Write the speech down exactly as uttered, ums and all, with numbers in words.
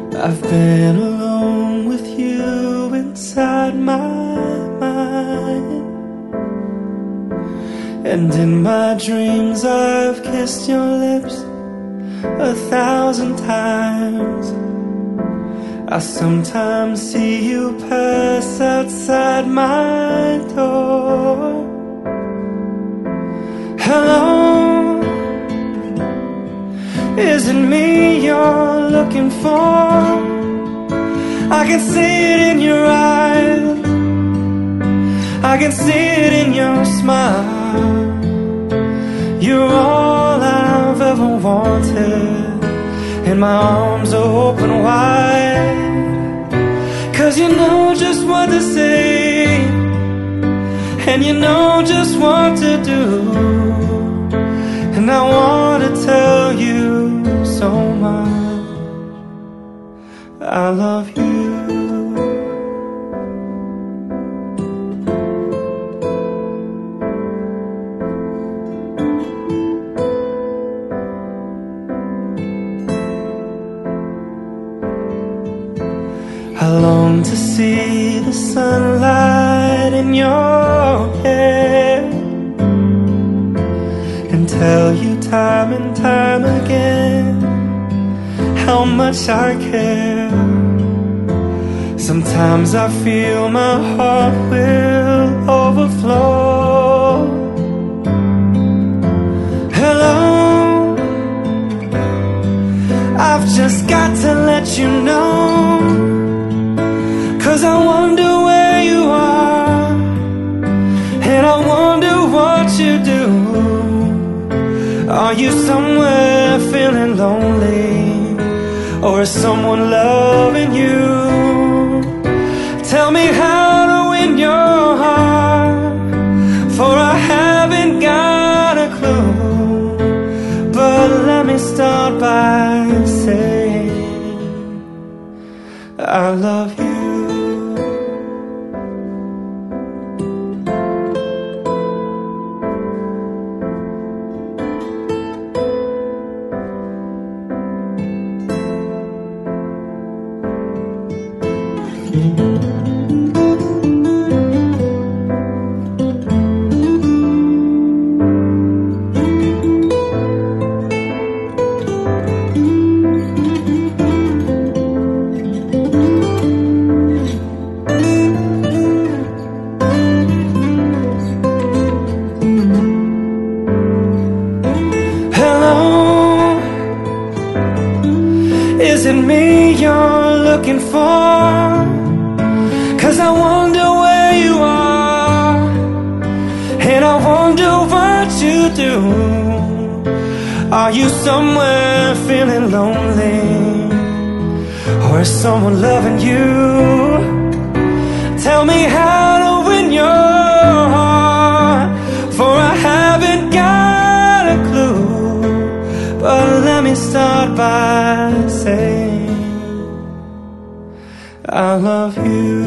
I've been alone with you inside my mind, and in my dreams I've kissed your lips a thousand times. I sometimes see you pass outside my door. Hello, is it me you're looking for? I can see it in your eyes, I can see it in your smile. You're all I've ever wanted, and my arms are open wide. 'Cause you know just what to say, and you know just what to do, and I want to tell you so much I love you. I long to see the sunlight in your hair and tell you time and time again how much I care. Sometimes I feel my heart will overflow. Hello, I've just got to let you know, 'cause I wonder where you are, and I wonder what you do. Are you somewhere feeling lonely, or is someone loving you? Tell me how to win your heart, for I haven't got a clue. But let me start by saying I love you. Is it me you're looking for? 'Cause I wonder where you are, and I wonder what you do. Are you somewhere feeling lonely, or is someone loving you? Tell me how to win your heart, for I haven't got a clue. But let me start by saying I love you.